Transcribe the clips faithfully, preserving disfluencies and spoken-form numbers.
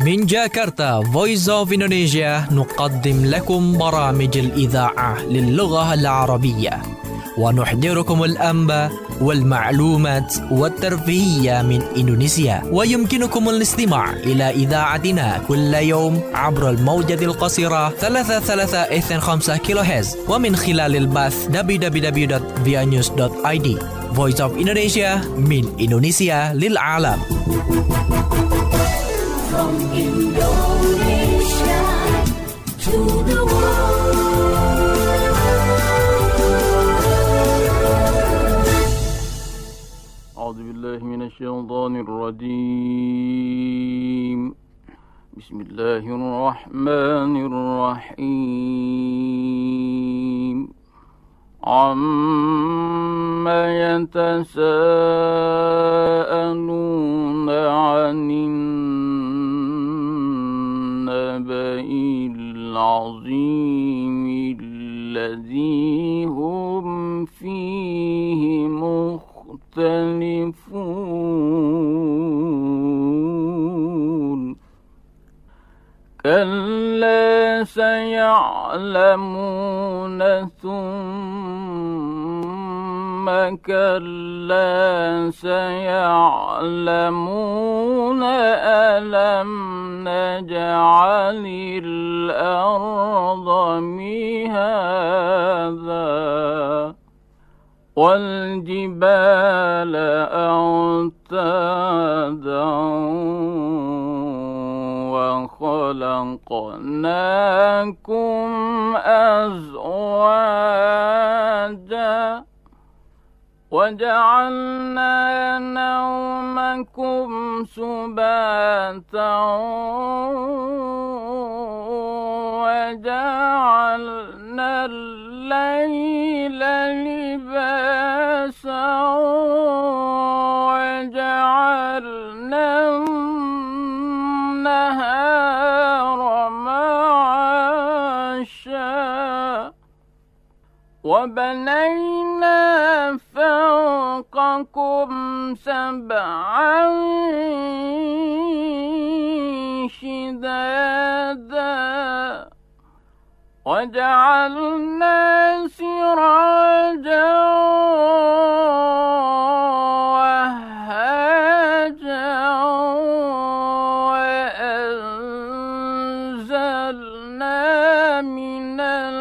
من جاكرتا Voice of Indonesia نقدم لكم برامج الإذاعة للغة العربية، ونحضركم الأنباء والمعلومات والترفيهية من إندونيسيا. ويمكنكم الاستماع إلى إذاعتنا كل يوم عبر الموجة القصيرة ثلاثة ثلاثة اثنين خمسة كيلو هرتز، ومن خلال البث دبليو دبليو دبليو دوت via news دوت i d. Voice of Indonesia من إندونيسيا للعالم. From Indonesia to the world. أعوذ بالله من الشيطان الرجيم. بسم الله الرحمن الرحيم. عما يتساءلون عن النبأ العظيم الذي هم فيه مختلفون. كلا سيعلمون ثم كلا سيعلمون ألم نجعل الأرض مهادا والجبال أوتادا وخلقناكم أزواجا وجعلنا نومكم سباتا وجعلنا الليل لباسا وجعلنا النهار معاشا وبنينا فوقكم سبعا شدادا وجعلنا سراجا وهاجا وأنزلنا من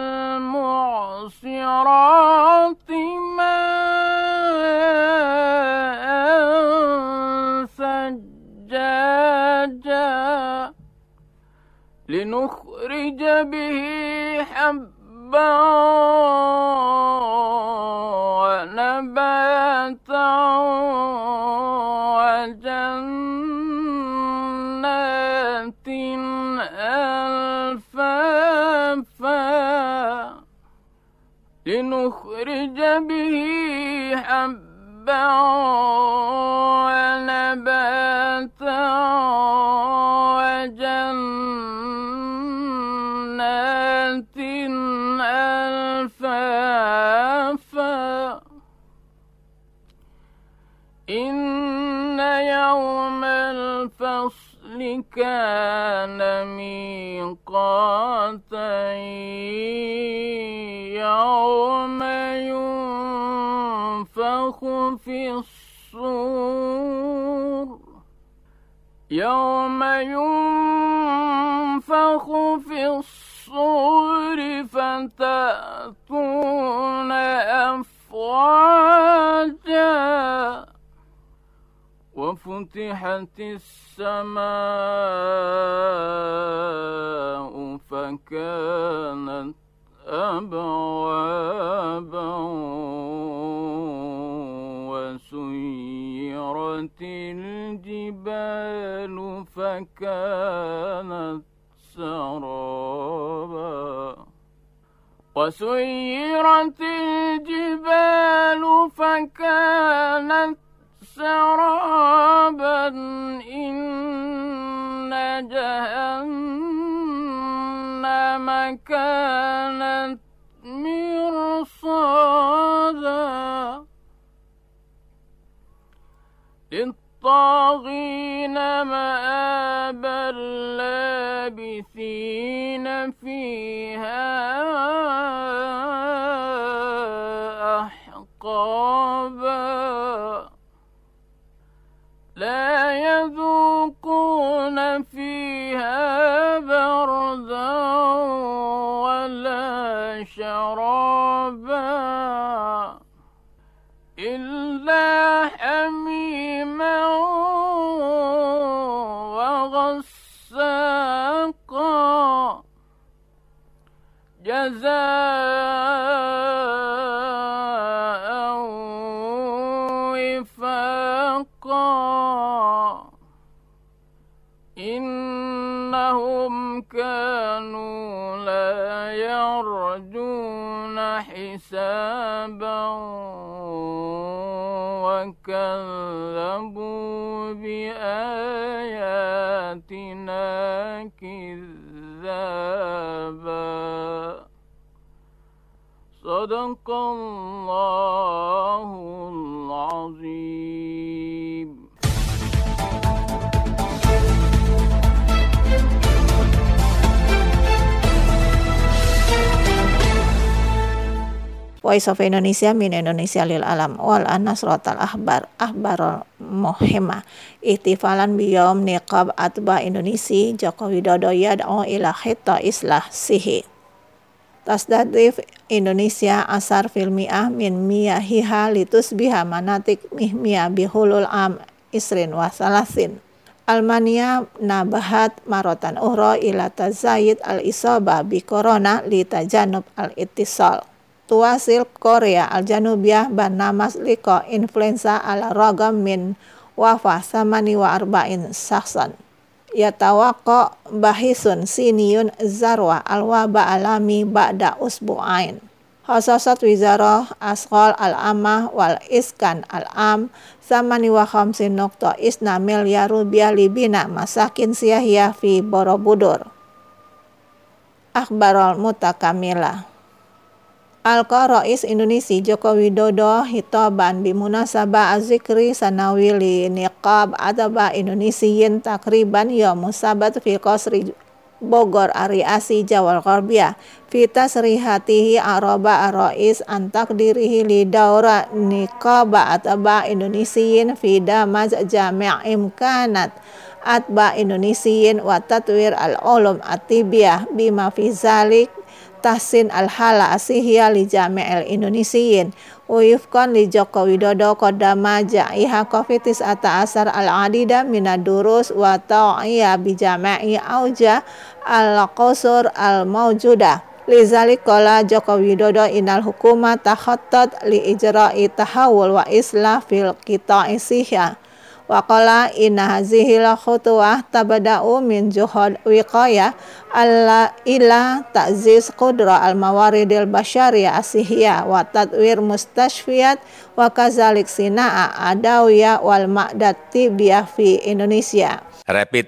المعصرات ماء ثجاجا لنخرج به حبا ونباتا وجنات ألفافا لنخرج به حبا ونباتا وجنات ألفافا إن يوم الفصل كان ميقاتا يوم ينفخ في الصور يوم ينفخ في الصور فتأتون أفواجا وفتحت السماء فكانت أبوابا وسيرت الجبال فكانت سرابا وسيرت الجبال فكانت سرابا إن جهنم كانت مرصادا للطاغين مآبا بل لابثين فيها أحقابا لا يذوقون فيها بردا ولا شرابا إلا حميما وغساقا جزاء وفاقا إنهم كانوا لا يرجون حسابا وكذبوا بآياتنا كذابا صدق الله العظيم. Voice of Indonesia min Indonesia lil alam wal anasrotal ahbar ahbarul muhimah ihtifalan biyom niqab atba Indonesia Joko Widodo yad'u ila khita islah sihi tasdadif Indonesia asar filmiah min miyahiha litusbiha manatik mihmiyah bihulul am isrin wa salasin Almania nabahat marotan uhro ila tazayid al-isobah bi corona li tajanub al-ittisal Tuasil Korea Al-Janubiyah Banamas liko influenza ala ragam min wafa samani wa arba'in saksan yatawako bahisun siniyun zarwa al-waba alami ba'da usbu'ain khasasat wizarah asqal al-amah wal iskan al-am samani wa khamsin nokto isna milyar rupiah libina masakin siyahiyah fi Borobudur akhbarul mutakamilah Al-Qarais Indonesia Joko Widodo hitoban bimunasabah azikri sanawi li niqab adaba Indonesiyin takriban yaum sabat fi qasri Bogor Ariasi Jawal Gharbiah fi tasrihatihi araba arais antak dirihi li daura niqab adaba Indonesiyin fi damaj jami' imkanat atba Indonesiyin wa tatwir al-ulum at-tibiyah bima fi zalik tahsin al-hala asihya li jami'il Indonesiyin uyufkan li Joko Widodo kodama ja'iha kofitis ata asar al-adida minadurus wa ta'iya bi jami'i auja al-qusur al-mawjudah lizalik kola Joko Widodo inal hukuma takhattat li ijra'i tahawul wa islah fil qita'i sihya Waqala inna hazihil khutuwah tabada'u min juhud wiqayah alla ila ta'ziz qudra al-mawaridil basyariyah asihiyah wa tadwir mustashfiyat wa kazalik sina'a adawiyah wal ma'dad tibiyah fi Indonesia. Rapid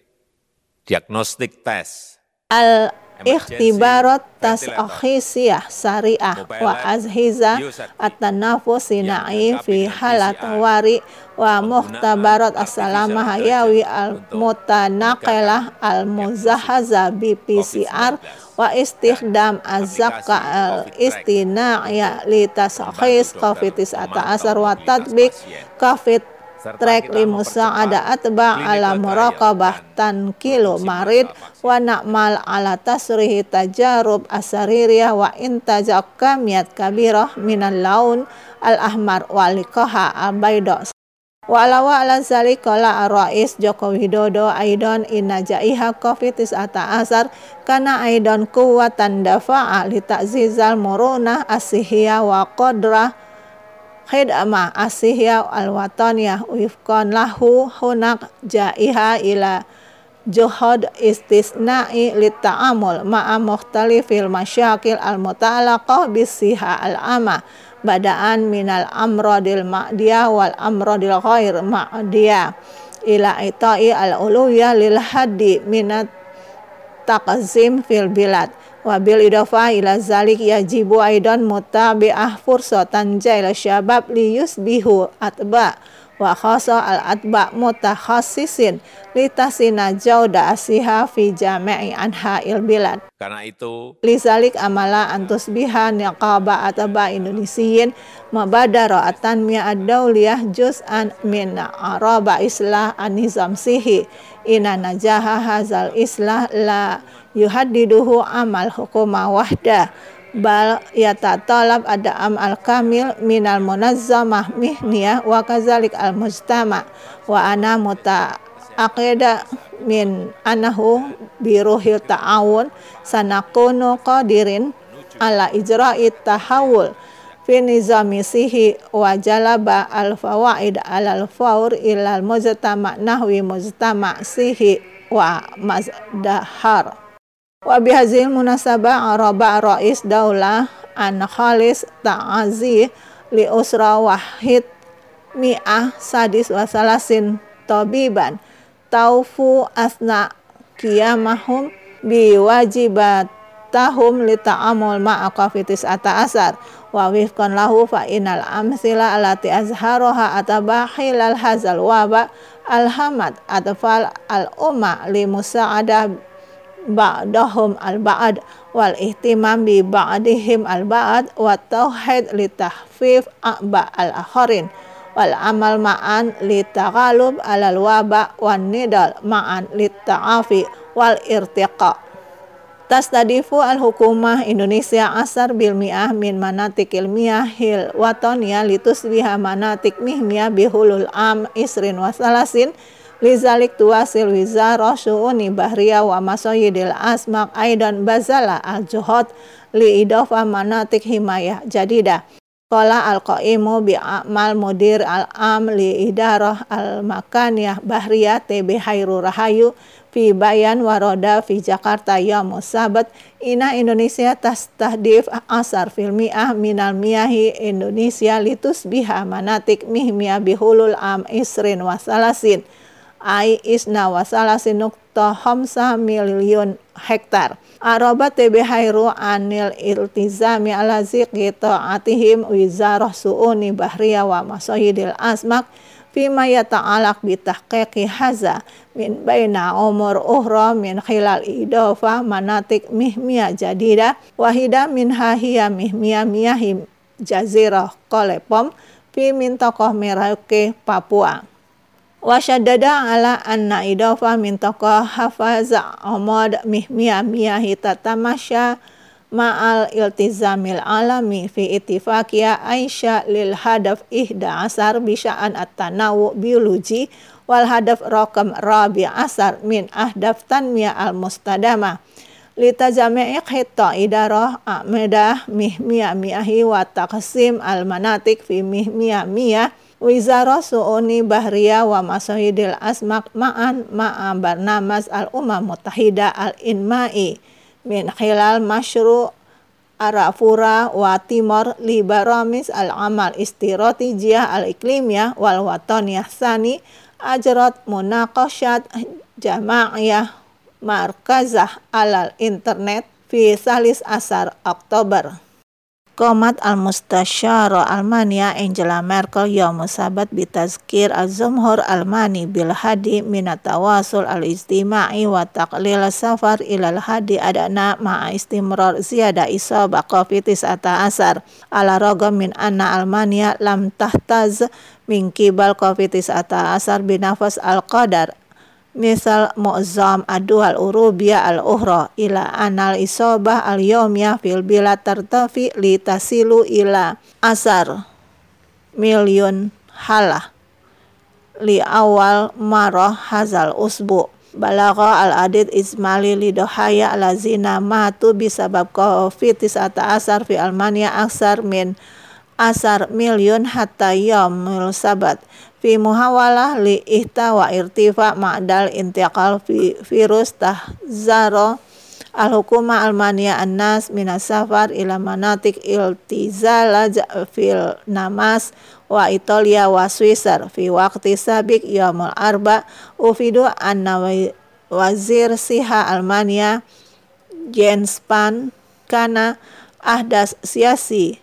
diagnostic test Al ikhtibarat tasakhisiyah syariah wa azhiza at-tanafus sina'i fi halat wari wa muhtabarat as-salamah hayawi al-mutanaqalah al-muzahaza bi P C R wa istikhdam az-zakka al-istina'iyah li taskhis covid sembilan belas wa tatbik covid trek limusa ada atba ala muraqabah tankilo marid wa na'mal ala tasrihi tajarub asaririyah wa intajak kamiyat kabirah minal laun al-ahmar walikoha al-baydo wa alawa ala zalikola ar-rais Joko Widodo aidan inna jaiha covid sembilan belas kana aidan kuwatan dafa'a li ta'zizal murunah asihiyah wa qadrah khidmah asihya al-wataniyah wifqan lahu hunak jaiha ila juhud istisna'i litta'amul ma'a mukhtalifil masyakil al-muta'alaqah bisiha al-amah bada'an minal amradil ma'diyah wal amradil ghair ma'diyah ila ita'i al-uluwiyah lil haddi minat taqzim fil bilad wabil idofah ila zalik yajibu aidan mutabi'ah fursatan jail syabab li yusbihu atba wa khassa al-atba mutakhassisin litasina jauda asiha fi jami'i anha'il bilad. Karena itu, Lizalik amala antus biha niqaba ataba Indonesiyin mabadara at-tanmiyah ad-dawliyah juz'an min araba islah an-nizam sihi ina najaha hazal islah la yuhaddiduhu amal hukuma wahda bal yatatalab ada amal kamil minal munazzamah mihniyah wa kazalik al-mujtama wa ana muta aqida min anahu biruhil ta'awun sanakunu qadirin ala ijra'i tahawul fi nizami sihi wa jalaba al-fawaid ala al-fawr ila al-mujtama nahwi mujtama sihi wa mazdahar. Wa bihazil munasabah araba rais daulah an khalis ta'azi li usra wahid mi'ah sadis wa salasin tabiban taufu asna qiyamahum biwajibatahum li ta'amul ma'a qafitis ata asar wa wifqan lahu fa innal amsila allati azharoha atabahilal hazal waba alhamad atfal al umma li musa'adah ba'dahum al ba'd wal ihtimam bi ba'dihim al ba'd wa tauhid li tahfif a'ba al akharin wal amal ma'an li taghalub alal waba wan nidal ma'an li ta'afi wal irtiqa. Tastadifu al hukumah Indonesia asar bil mi'ah min manatik ilmiah hil watonia litusbiha manatik mihmiyah bihulul am isrin wasalasin lizalik tuwasil wizarah syu'uni bahriyah wa masoyidil asmak aidan bazala al juhud li idofa manatik himayah jadidah. Qala al-qaimu bi'amal mudir al-am li idarah al-makaniyah bahriyah T B Hairu Rahayu fi bayan waroda fi Jakarta yaumus sabat ina Indonesia tastahdif asar fil mi'ah minal miyahi Indonesia litus biha manatik mihmiyah bihulul am isrin wasalasin ai isna wasalasin nukta khamsa miliun hektar. Araba T B Hairu anil iltizami ala ziqi ta'atihim wizarah su'uni bahriyah wa masohidil asmak fima yata'alaq bitahqiqi haza min baina umur uhra min khilal idofa manatik mihmiyah jadida wahida min hahiyah mihmiyah miyahim jazirah kolepom fi mintokoh Merauke Papua. Wasyaddada ala anna idofa min tokoh hafaza omod mihmiyah miyahi tatamasya ma'al iltizamil alami fi ittifaqiyah Aisyah lil hadaf ihda asar bisya'an at-tanawu biologi wal hadaf rokam rabi asar min ahdaf tanmiyah al-mustadamah litajami'i khita idarah a'medah mihmiyah miyahi wa taqsim al-manatik fi mihmiyah miyah Wizarah Su'uni Bahriyah wa Masohidil Asmak ma'an ma'an barnamas al-Umam Mutahida al-Inma'i min khilal masyru' Arafura wa Timor li baramis al-amal istiratijiyah al-iklimiyah wal wataniyah sani ajrat munaqasyat jama'iyah markazah alal internet fi salis asar Oktober. Qomat al-Mustasyara Almania Angela Merkel yaum sabat bitazkir az-Zumhur Almani bil hadi minat tawasul al-ijtima'i wa taqlil safar ilal hadi adana ma'a istimrar ziyada isabah qafitis ata asar ala ragam min anna Almania lam tahtaz min kibal qafitis ata asar binafas al-qadar misal mu'zam adual urubiyah al-ukhra ila anal isobah al-yawmiyah fil bila tartafi li tasilu ila asar milyun halah li awal marah hazal usbu balagha al-adid ismali li dohaya lazina matu bisabab qafitis ata asar fi Almania aksar min asar milyun hatta yaumul sabat fi muhawalah li ihta wa irtifa ma'dal intiqal fi virus tahzaro al-hukuma Almania an-nas minas safar ila manatik iltizala fil namas wa Italia wa Swisar fi waqti sabik yaumul arba ufidu anna wazir siha Almania Jens Spahn kana ahdas siasi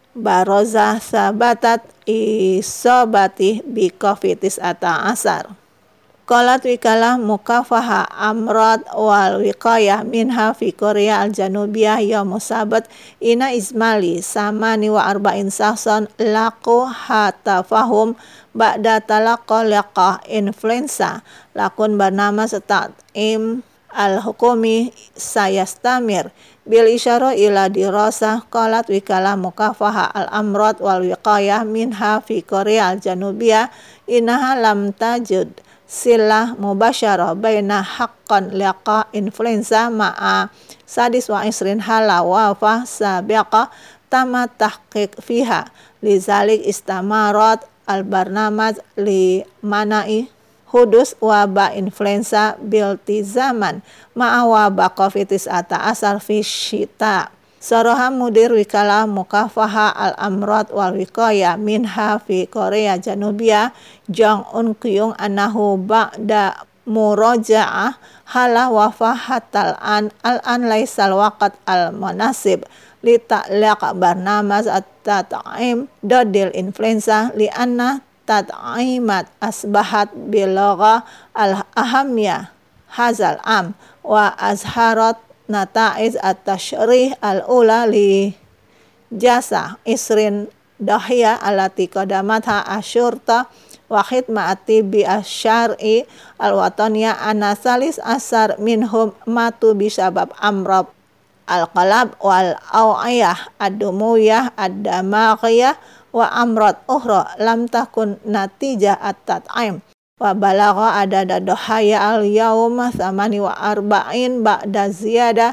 baroza sabatat isobati bi kofitis ata asar. Qalat wikalah mukafaha amrad wal wiqayah minha fi Korea al-Janubiyah yaum sabat ina ismali samani wa arba'in sahson laku hatafahum ba'da talaqa liqah influenza lakun bernama setat'im al-hukumi sayastamir bil isyara ila dirasah. Qalat wikalah mukafaha al-amrad wal wiqayah minha fi Korea al-Janubiyah inaha lam tajud silah mubasyarah baina haqqan liqa influenza ma'a sadis wa isrin hala wafah sabiqa tama tahqiq fiha lizalik istamarat al-barnamaj li manai hudus waba influenza bilti zaman ma'a waba kofitis ata asal fi syita. Saraha mudir wikalah mukafaha al-amrad wal wiqayah minha fi Korea Janubiyah Jong Un Kyung anahu ba'da muraja'ah hala wafahatal an al-an laisal waqt al-munasib li ta'liq barnamaj at-tat'im dodil influenza li anna tat'imat asbahat bilagha al-ahamiyah hazal am wa azharat nataiz at-tashrih al-ula li jasa isrin dahiyah alati qadamatha asyurta wa khidmati bi asyari al-wataniyah anasalis asar minhum matu bisabab amrab al-qalab wal awiyah ad-dumuyah ad-damaghiyah wa amrad ukhra lam takun natijah at-tat'im wa balagha adada dohaya al-yawma thamani wa arba'in ba'da ziyada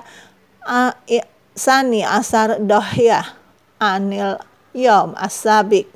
sani asar dohya anil yawm as-sabiq.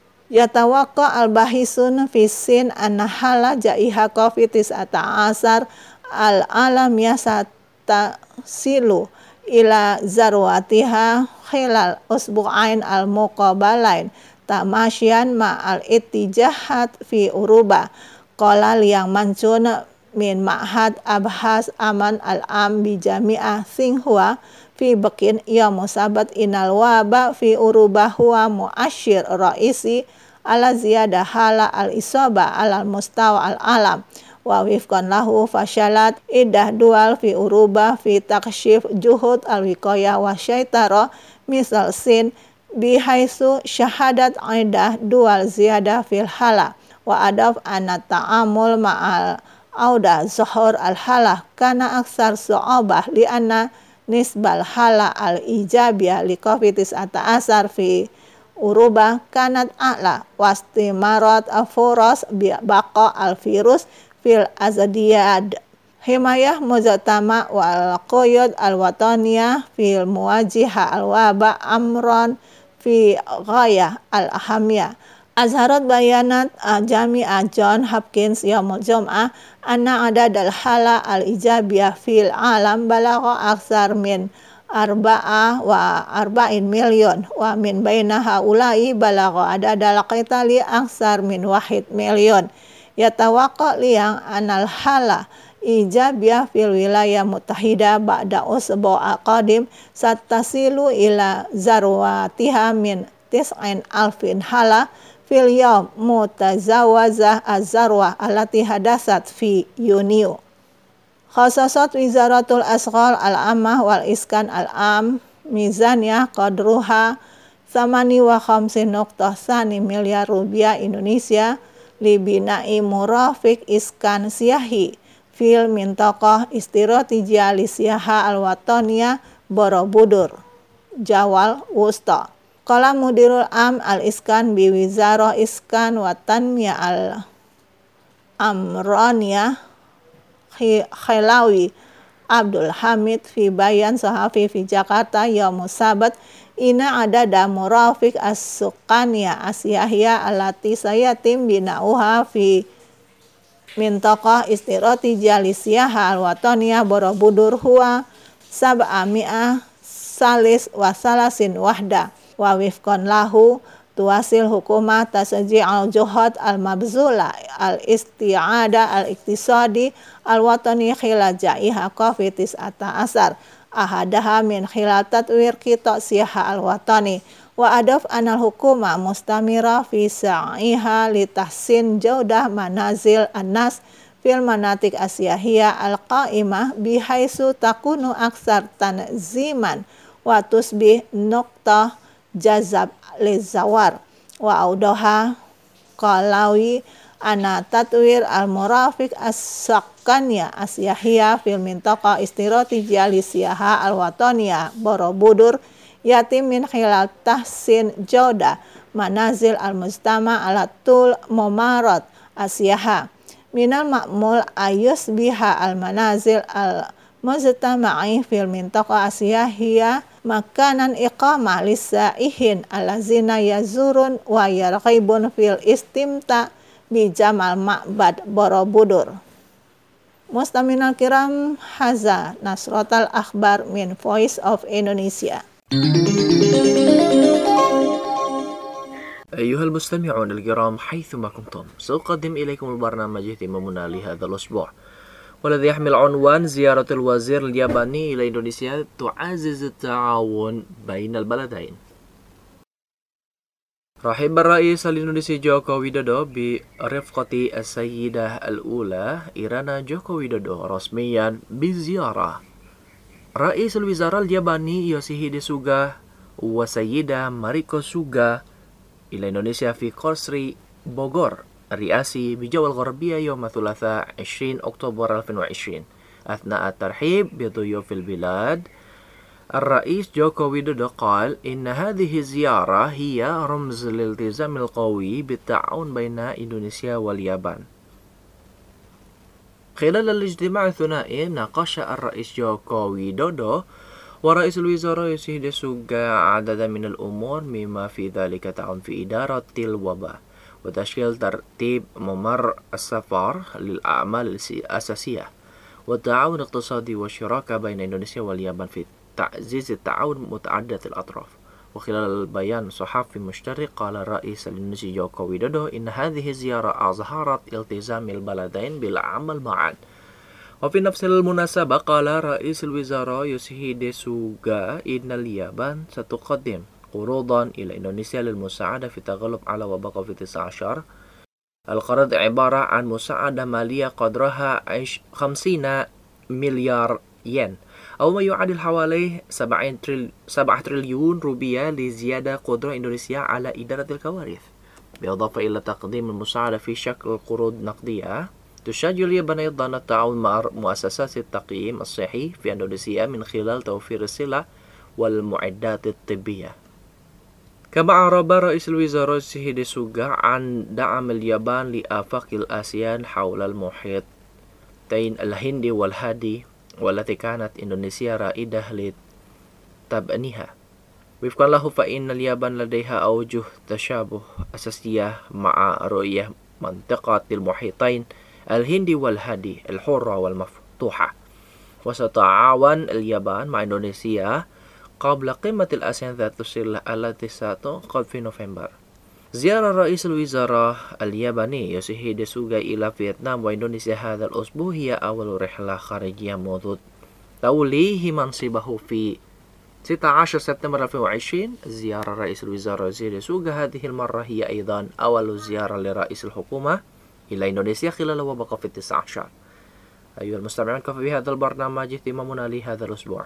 Yatawaqqa al-bahisun fisin anahala ja'iha kofitis ata asar al-alam yasata silu ila zarwatiha khilal usbu'ain al-muqabalain tamasyan ma'al ittijahat fi uruba. Qala liyang mancun min ma'had abhas aman al-am bi jami'ah singhua fi bakin yaum sabat inal waba fi urubah huwa muasyir raisi ala ziyada hala al-isaba ala mustawa al-alam wa wifqan lahu fasyalat idah dual fi urubah fi takshif juhud al-wiqayah wa syaitara misal sin bihaisu syahadat idah dual ziyada fil hala wa adaf anat ta'amul ma'al auda zuhur al-halah kana aksar su'abah li anna nisbal hala al-ijabiyah li kofitis ata asar fi urubah kanat a'la wastimarat afuros baqa al-virus fil azadiyad himayah muzatama wal quyud al-wataniyah fil muwajiha al-waba amron fi ghayah al-ahamiyah. Azharat bayanat uh, Jami'ah John Hopkins yaumul jum'ah anna adad al-hala al-ijabiyah fil alam balagha aksar min arba'ah wa arba'in milyon wa min baina haula'i balagha adad al-qitali aksar min wahid milyon. Yatawaqqa liyang anal hala ijabiyah fil wilayah mutahidah ba'da usbu'a qadim satasilu ila zarwatiha min tis'in alfin hala fil yawm mutazawazah az-zarwah allati hadasat fi Yuniu. Khasasat wizaratul asghar al-ammah wal iskan al-am mizaniyah qadruha samani wa khamsin nuqtah sani miliar rupiah Indonesia libina'i murafiq iskan siyahi fil mintaqah istiratijiyah li siyaha al-wataniyah Borobudur Jawal Wusta. Qala mudirul am al-iskan bi wizarah iskan wa tanmiyah al-amraniyah Khilawi Abdul Hamid fi bayan sahafi fi Jakarta yaum sabat ina adada murafiq as-suqaniyah asyahiyah alati sayatim binauha fi mintaqah istiratijiyah li siyaha al-wataniyah Borobudur huwa sab'a mi'ah salis wa salasin wahda wa wifqan lahu tuasil hukumah tasji al-juhad al-mabzula al-isti'ada al-iktisadi al-watani khilal ja'iha kofitis ata asar ahadaha min khilal tatwir kita siha al-watani Wa adaf anal hukuma mustamira fi sa'iha li tahsin jaudah manazil an-nas fil manatik asyahiyah al-qa'imah bihaisu takunu aksar tanziman wa tusbih nuqtah jazab lizawar wa audaha qalawi ana tatwir al-murafiq as-sakkanya asyahiyah fil mintaqa istiratijiyah lisiyaha al-wataniyah Borobudur yatim min khilal tahsin jauda manazil al-mujtama ala tul mumarat asyaha minal ma'mul ayus biha al-manazil al-mujtama'i fil mintaqa asyahiyah makanan iqamah lisaihin alazina yazurun wa yarqibun fil istimta bi jamal ma'bad Borobudur. Mustaminal kiram, haza nasrotal akhbar min Voice of Indonesia. أيها المستمعون الكرام حيثما كنتم سأقدم إليكم البرنامج اهتمامنا لهذا الأسبوع والذي يحمل عنوان زيارة الوزير الياباني إلى إندونيسيا تعزز التعاون بين البلدين. رحب الرئيس الإندونيسي جوكو ويدودو برفقة السيدة الأولى إيرانا جوكو ويدودو رسميا بزيارة رئيس الوزراء الياباني يوشيهيدي سوغا وسيدة ماريكو سوغا إلى إندونيسيا في قصر بوغور الرئاسي بجو الغربية يوم الثلاثاء عشرين أكتوبر ألفين وعشرين. أثناء الترحيب بضيوف البلاد الرئيس جوكو ويدودو قال إن هذه الزيارة هي رمز للالتزام القوي بالتعاون بين إندونيسيا واليابان. خلال الاجتماع الثنائي ناقش الرئيس جوكو ويدودو ورئيس الوزراء يوشيهيدي سوغا عددا من الأمور مما في ذلك تعاون في إدارة الوباء وتشكيل ترتيب ممر السفر للأعمال الأساسية والتعاون الاقتصادي والشراكة بين إندونيسيا واليابان في تعزيز التعاون متعدد الأطراف. وخلال البيان الصحفي المشترك قال الرئيس الإندونيسي جوكو ويدودو إن هذه الزيارة أظهرت التزام البلدين بالعمل معا. وفي نفس المناسبة قال رئيس الوزراء يوشيهيدي سوغا إن اليابان ستقدم قروضا إلى إندونيسيا للمساعدة في التغلب على وباء كوفيد تسعة عشر. القرض عبارة عن مساعدة مالية قدرها خمسين مليار ين أو ما يعادل حوالي سبعة تريليون روبية لزيادة قدرة إندونيسيا على إدارة الكوارث. بالإضافة إلى تقديم المساعدة في شكل قروض نقدية تشجع اليابان أيضا التعاون مع مؤسسات التقييم الصحي في إندونيسيا من خلال توفير السلع والمعدات الطبية. كما أعرب رئيس الوزراء يوشيهيدي سوغا عن دعم اليابان لآفاق الآسيان حول المحيطين الهندي والهادي والتي كانت إندونيسيا رائدة لتبنيها. وفقا له فإن اليابان لديها أوجه تشابه أساسية مع رؤية منطقة المحيطين الهندي والهادي الحرة والمفتوحة. وستتعاون اليابان مع إندونيسيا قبل قمة الآسيان ذات الصلة التي ستعقد في نوفمبر. زيارة رئيس الوزراء الياباني يوشيهيدي سوغا إلى فيتنام وإندونيسيا هذا الأسبوع هي أول رحلة خارجية منذ توليه منصبه في ستة عشر سبتمبر ألفين وعشرين. زيارة رئيس الوزراء يوشيهيدي سوغا هذه المرة هي أيضا أول زيارة لرئيس الحكومة إلى إندونيسيا خلال وباء كوفيد تسعة عشر. أيها المستمعون كفى بهذا البرنامج اهتمامنا لهذا الأسبوع.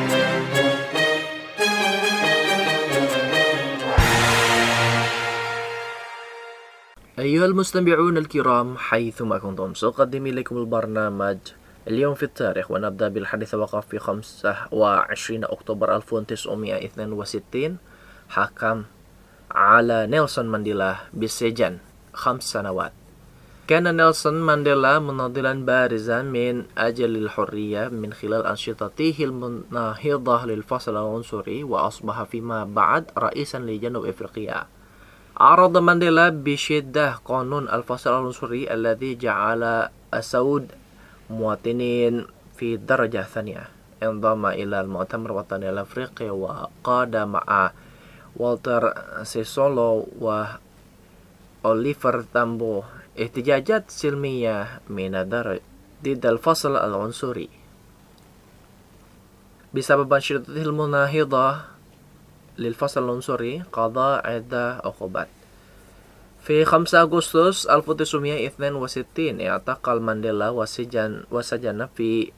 أيها المستمعون الكرام حيثما كنتم سأقدم إليكم البرنامج اليوم في التاريخ ونبدأ بالحديث وقف في خمسة وعشرين أكتوبر ألف وتسعمائة واثنين وستين حكم على نيلسون مانديلا بالسجن خمس سنوات. كان نيلسون مانديلا مناضلا بارزا من أجل الحرية من خلال أنشطته المناهضة للفصل العنصري وأصبح فيما بعد رئيسا لجنوب أفريقيا. عارض مانديلا بشدة قانون الفصل العنصري الذي جعل السود مواطنين في الدرجة الثانية. انضم إلى المؤتمر الوطني الأفريقي وقاد مع والتر سيسولو وأوليفر تامبو احتجاجات سلمية من الدرجة ضد الفصل العنصري. بسبب أنشطته المناهضة للفصل العنصري قضى عدة عقوبات. في خمسة أغسطس ألف وتسعمائة واثنين وستين اعتقل مانديلا وسجن وسجن في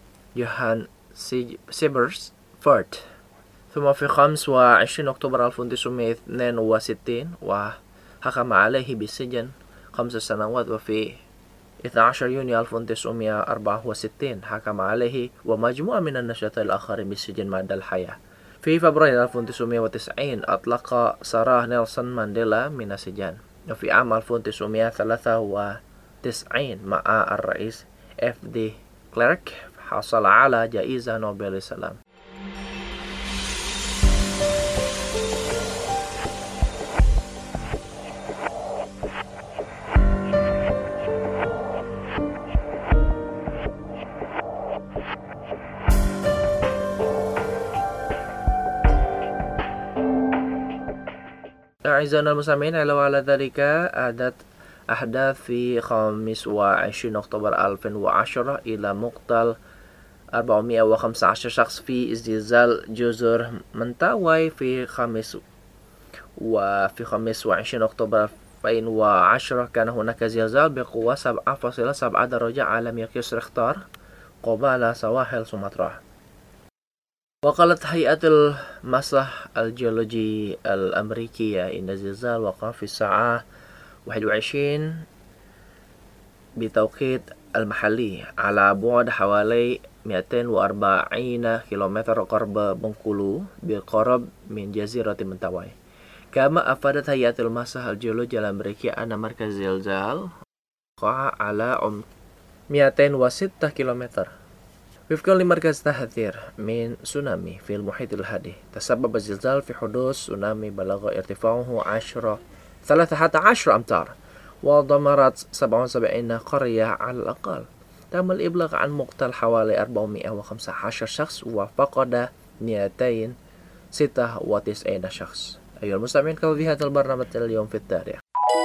جوهانسبرغ. ثم في خمسة وعشرين أكتوبر ألف وتسعمائة واثنين وستين وحكم عليه بالسجن خمس سنوات. وفي اثني عشر يونيو ألف وتسعمائة وأربعة وستين حكم عليه ومجموعة من النشطاء الآخرين بالسجن مدى الحياة. في فبراير ألف وتسعمائة وتسعين أطلق سراح نيلسون مانديلا من السجن. وفي عام ألف وتسعمائة وثلاثة وتسعين مع الرئيس إف دي كليرك حصل على جائزة نوبل السلام. أعزائنا المستمعين، علاوة على ذلك أدت أحداث في خامس وعشرين أكتوبر ألفين وعشرة إلى مقتل أربعمائة وخمسة عشر شخص في زلزال جزر منطاوي. في خامس وفي خامس وعشرين أكتوبر ألفين وعشرة كان هناك زلزال بقوة سبعة فاصلة سبعة درجة على مقياس ريختر قبالة سواحل سومطرة. وقالت هيئة المسح الجيولوجي الأمريكية إن الزلزال وقع في الساعة واحد وعشرين بتوقيت المحلي على بعد حوالي مئتين وأربعين كيلومتر غرب بنغولو بالقرب من جزيرة منطاوي. كما أفادت هيئة المسح الجيولوجي الأمريكية أن مركز الزلزال وقع على عمق مئتين وستة كيلومتر. وفقا لمركز تحذير من تسونامي في المحيط الهادي، تسبب الزلزال في حدوث تسونامي بلغ ارتفاعه عشرة ثلاثة عشر أمتار ودمرت سبعة وسبعين قرية على الأقل. تم الإبلاغ عن مقتل حوالي أربعمائة وخمسة عشر شخص وفقد مئتين وستة وتسعين شخص. أيها المستمعين، كان في هذا البرنامج اليوم في التاريخ.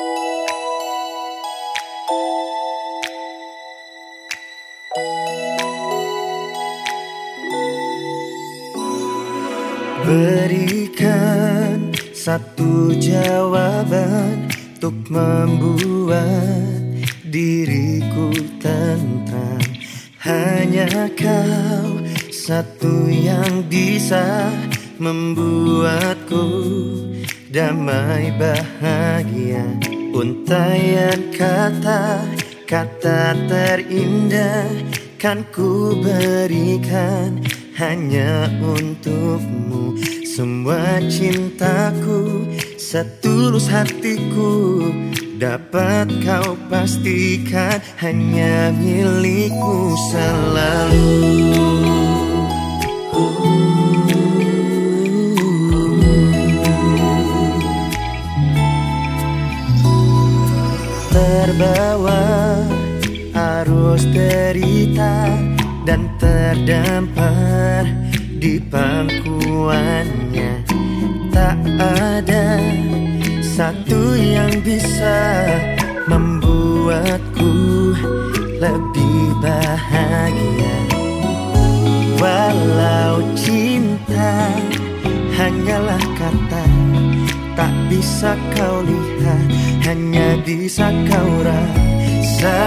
Berikan satu jawaban untuk membuat diriku tentram. Hanya kau satu yang bisa membuatku damai bahagia. Untaian kata, kata terindah kan ku berikan hanya untukmu. Semua cintaku, setulus hatiku, dapat kau pastikan hanya milikku selalu. Terbawa arus derita dan terdampar di pangkuannya, tak ada satu yang bisa membuatku lebih bahagia. Walau cinta hanyalah kata, tak bisa kau lihat, hanya bisa kau rasa.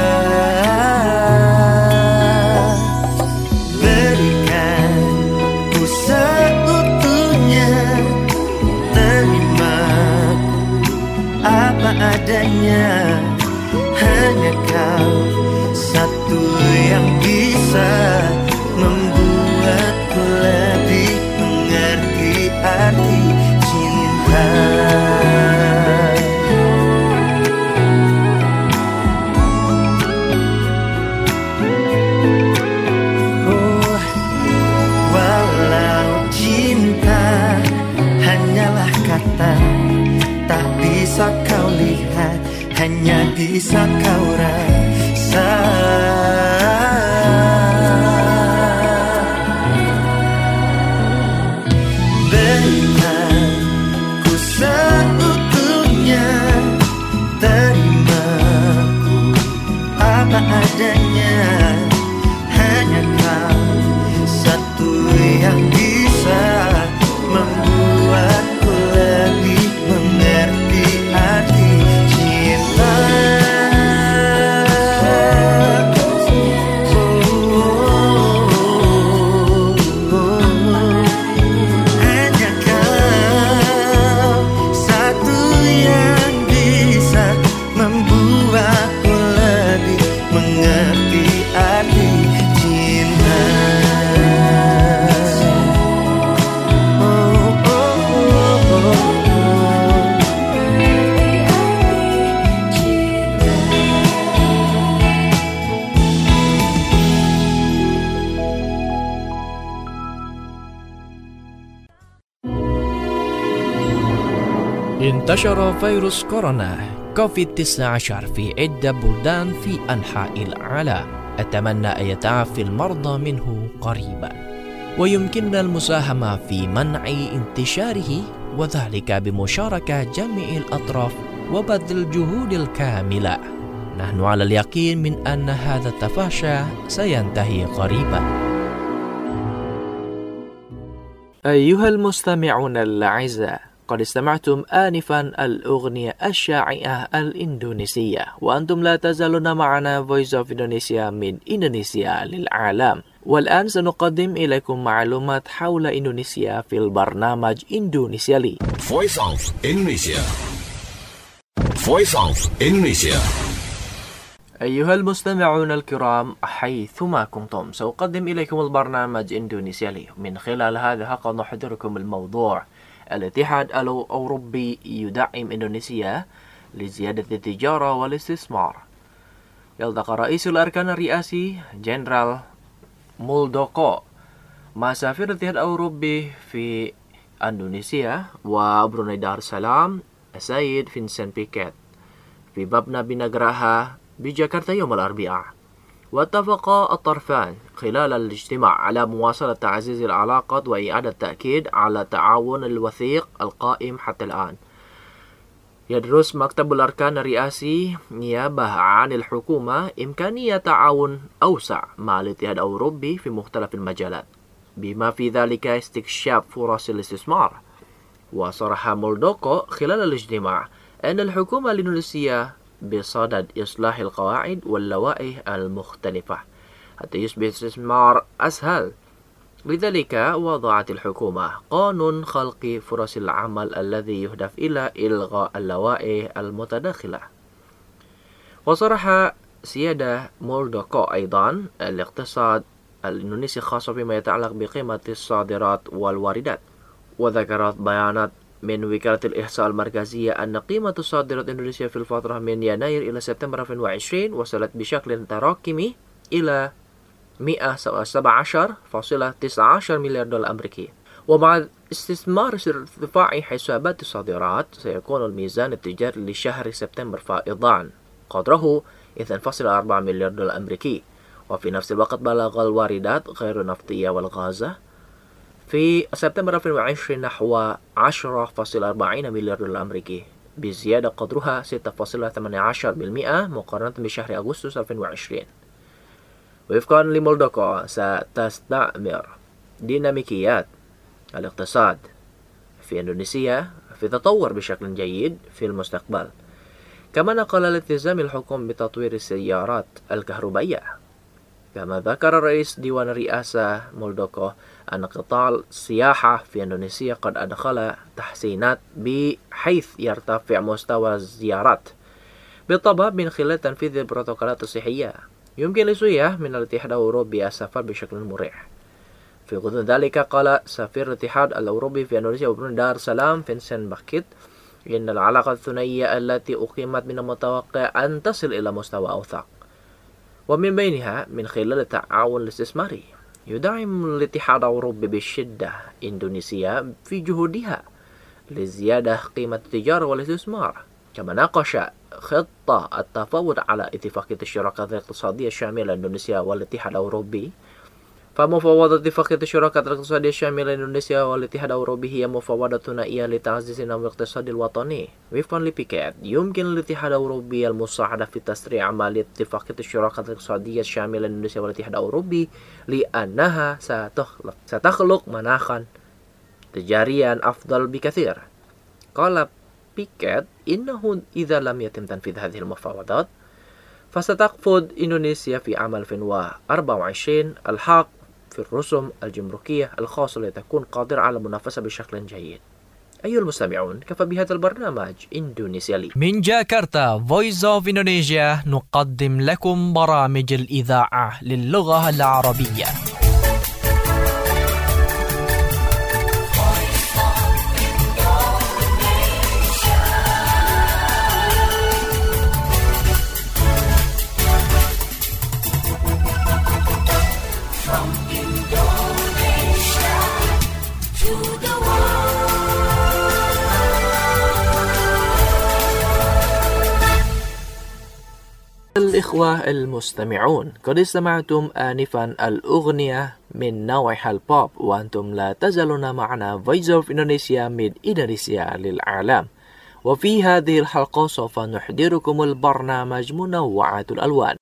Adanya hanya kau satu yang bisa membuatku lebih mengerti arti cinta. Oh, walau cinta hanyalah kata, tak bisa kau lihat, hanya bisa kau rasa. Berikan ku seutuhnya, terimaku apa adanya. Hanya kau satu yang bisa membuat انتشر فيروس كورونا كوفيد تسعة عشر في عدة بلدان في أنحاء العالم. أتمنى أن يتعافى المرضى منه قريبا، ويمكننا المساهمة في منع انتشاره، وذلك بمشاركة جميع الأطراف وبذل الجهود الكاملة. نحن على اليقين من أن هذا التفاشي سينتهي قريبا. أيها المستمعون الأعزاء، قد استمعتم آنفا الأغنية الشائعة الإندونيسية، وأنتم لا تزالون معنا Voice of Indonesia من إندونيسيا للعالم. والآن سنقدم إليكم معلومات حول إندونيسيا في البرنامج إندونيسيا لي. Voice of Indonesia. Voice of Indonesia. أيها المستمعون الكرام حيثما كنتم، سأقدم إليكم البرنامج إندونيسيا لي. من خلال هذا قد نحضركم الموضوع: الاتحاد الأوروبي يدعم إندونيسيا لزيادة التجارة والاستثمار. يلتقي رئيس الأركان الرئاسي جنرال مولدوكو مع سفير الاتحاد الأوروبي في إندونيسيا وبروناي دارسلام السيد فينسنت بيكيت في مبنى بنجراها بجاكرتا يوم الأربعاء. واتفق الطرفان خلال الاجتماع على مواصلة تعزيز العلاقات وإعادة التأكيد على التعاون الوثيق القائم حتى الآن. يدرس مكتب الأركان الرئاسي نيابة عن الحكومة إمكانية تعاون أوسع مع الاتحاد الأوروبي في مختلف المجالات، بما في ذلك استكشاف فرص الاستثمار. وصرح مولدوكو خلال الاجتماع أن الحكومة الإندونيسية بصدد إصلاح القواعد واللوائح المختلفة حتى يصبح الاستثمار أسهل. لذلك وضعت الحكومة قانون خلق فرص العمل الذي يهدف إلى إلغاء اللوائح المتداخلة. وصرح سيادة مولدوكو أيضا الاقتصاد الإندونيسي خاصة فيما يتعلق بقيمة الصادرات والواردات. وذكرت بيانات من وكالة الإحصاء المركزية أن قيمة الصادرات إندونيسيا في الفترة من يناير إلى سبتمبر ألفين وعشرين وصلت بشكل تراكمي إلى مئة وسبعة عشر فاصلة تسعة عشر مليار دولار أمريكي. ومع استثمار ارتفاع حسابات الصادرات سيكون الميزان التجاري لشهر سبتمبر فائضا قدره اثنين فاصلة أربعة مليار دولار أمريكي. وفي نفس الوقت بلغ الواردات غير النفطية والغاز في سبتمبر ألفين وعشرين نحو عشرة فاصلة أربعين مليار دولار أمريكي، بزيادة قدرها ستة فاصلة ثمانية عشر بالمئة مقارنة بشهر أغسطس ألفين وعشرين. وفقا لمولدوكو ستستمر ديناميكيات الاقتصاد في إندونيسيا في تطور بشكل جيد في المستقبل. كما نقل الالتزام الحكومة بتطوير السيارات الكهربائية. كما ذكر رئيس ديوان الرئاسة مولدوكو أن قطاع السياحة في إندونيسيا قد أدخل تحسينات بحيث يرتفع مستوى الزيارات، بالطبع من خلال تنفيذ البروتوكولات الصحية. يمكن للسياح من الاتحاد الأوروبي السفر بشكل مريح. في غضون ذلك قال سفير الاتحاد الأوروبي في إندونيسيا وبروناي دارسلام فينسنت بيكيت إن العلاقة الثنائية التي أقيمت من المتوقع أن تصل إلى مستوى أوثق، ومن بينها من خلال التعاون الاستثماري. يدعم الاتحاد الأوروبي بشدة إندونيسيا في جهودها لزيادة قيمة التجارة والاستثمار. كما ناقش خطة التفاوض على اتفاقية الشراكة الاقتصادية الشاملة إندونيسيا والاتحاد الأوروبي. فمفاوضة اتفاقية الشراكة الاقتصادية الشاملة إندونيسيا والاتحاد الأوروبي هي مفاوضة ثنائية لتعزيز النمو الاقتصادي الوطني. وفقا لبيكيت يمكن للاتحاد الأوروبي المساعدة في تسريع عملية اتفاقية الشراكة الاقتصادية الشاملة إندونيسيا والاتحاد الأوروبي لأنها ستخلق, ستخلق مناخا تجاريا أفضل بكثير. قال بيكيت إنه إذا لم يتم تنفيذ هذه المفاوضات فستقفز إندونيسيا في عام ألفين وأربعة وعشرين الحاق في الرسوم الجمركية الخاصة لتكون قادرة على المنافسة بشكل جيد. أيها المستمعون، كفى بهذا البرنامج إندونيسيا لي. من جاكرتا Voice of Indonesia نقدم لكم برامج الإذاعة للغة العربية. الإخوة المستمعون، قد استمعتم آنفا الأغنية من نوع البوب، وأنتم لا تزالون معنا Voice of Indonesia من إندونيسيا للعالم. وفي هذه الحلقة سوف نحضركم البرنامج منوعات الألوان.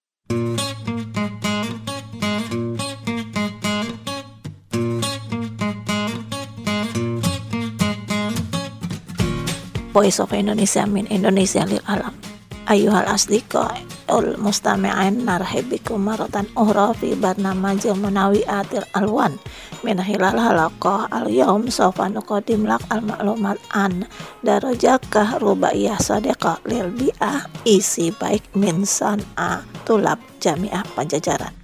Voice of Indonesia min Indonesia lil alam. Ayuhal asdiqa ul mustami'in, narhib bikum maratan ukhra fi barnamij munawiatil alwan min hilal halaqah al-yawm sawfa nuqaddim lak al-ma'lumat an darajah rubaiyah sadiqah lil bi'ah, isi baik min san'a tulab Jamiah Pajajaran.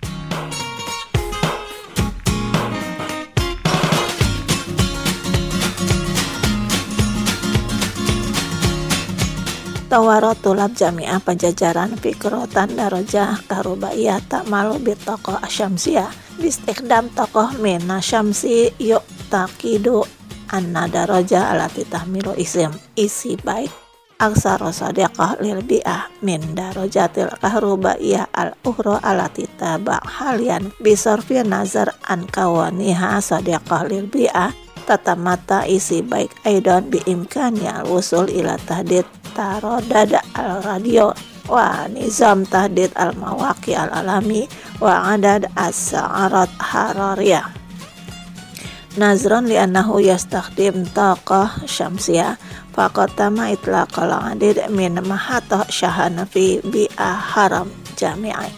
Tawarat tulab Jamiah Pajajaran fikrotan darajah karubaiyah tak malu bitokoh asyamsiyah bistikdam tokoh mina syamsi yuk takidu anna darajah alati tahmilu isim, isi baik aksara sadiqah lil bi'ah min darajatil karubaiyah al-ukhra alati tabak halian bisorfi nazar an kawaniha sadiqah lil bi'ah tatamata, isi baik aidan biimkannya al-wusul ila tahdid tarodad al-radio wa nizam tahdid al-mawaqi al-alami wa adad as-sa'arat harariyah nazran li'annahu yastakhdim taqah syamsiyah faqatama itlaqal adid min mahatah syahana fi bi'ah haram jami'ai.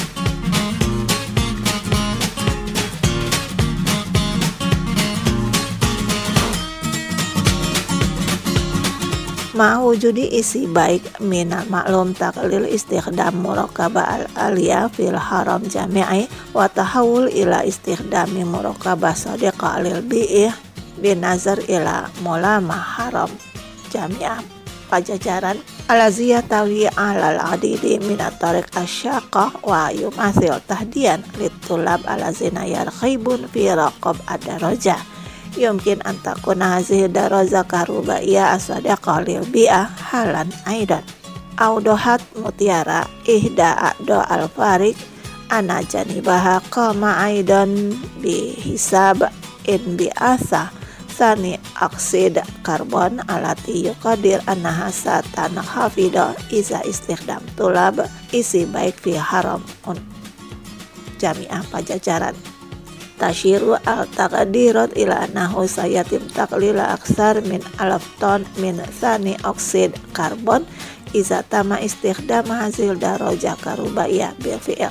Ma'wujudi isi baik minal maklum taklil istikhdam murakabah al-aliyah fil haram jami'i wa tahawul ila istikhdami murakabah sadiqa lil bi'ih binazar ila mulama haram jami'ah Pajajaran alaziyah tawi alal adidi minat tarik asyaqah wa yumathil tahdian litulab alazina yarkhibun fi raqab ad-darajah. Yumkin antakuna hazihi daraja karubaiyah aswadaqah lil bi'ah halan aidan audohat mutiara ihda a'do al-farik ana janibaha qama aidan bihisab in bi'asa sani oksid karbon alati yuqadir annaha satan hafidah iza istikhdam tulab, isi baik fi haram un Jamiah Pajajaran. Tashiru al-taqdirat ila annahu sayatim taqlila aksar min alaf ton min sani oksid karbon iza tama istikhdam hasil darajah karubaiyah bil fi'il.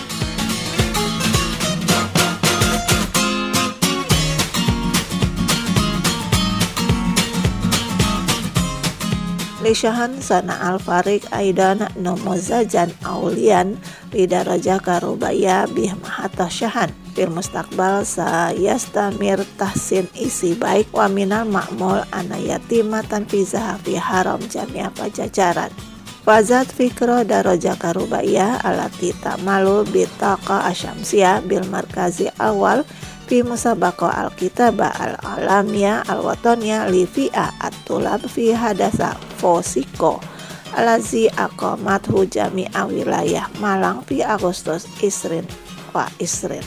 Lishahan sana al-farik aidan numuzajan aulian lidarajah karubaiyah bih mahatah syahan fil mustaqbal sayastamir tahsin, isi baik wa minal ma'mul anayatimatan fi zahafi haram Jamiah Pajajaran. Fazat fikro darajah karubaiyah alati ta'malu bitaqa asyamsiyah bil markazi awal fi musabaqah al-kitabah al-alamiyah al-wataniyah li fi'ah at-tulab fi hadasa fosiko alazi aqamathu Jami'ah wilayah Malang fi Agustus isrin wa isrin.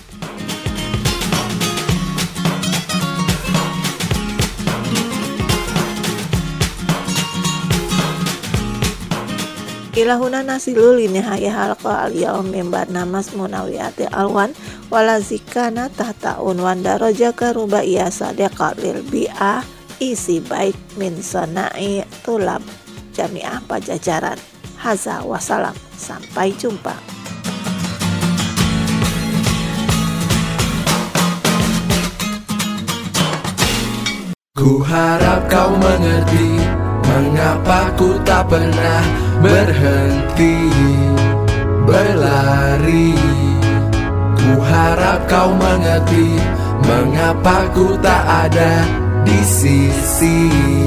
Ilahuna nasilul nihaya halqa al-yawm min barnamas munawiatil alwan walazikana tahta unwan darajah karubaiyah sadiqah lil bi'ah, isi baik min sana'i tulab Jamiah Pajajaran. Haza wassalam, sampai jumpa. Ku harap kau mengerti mengapa ku tak pernah berhenti berlari. Ku harap kau mengerti mengapa ku tak ada di sisi.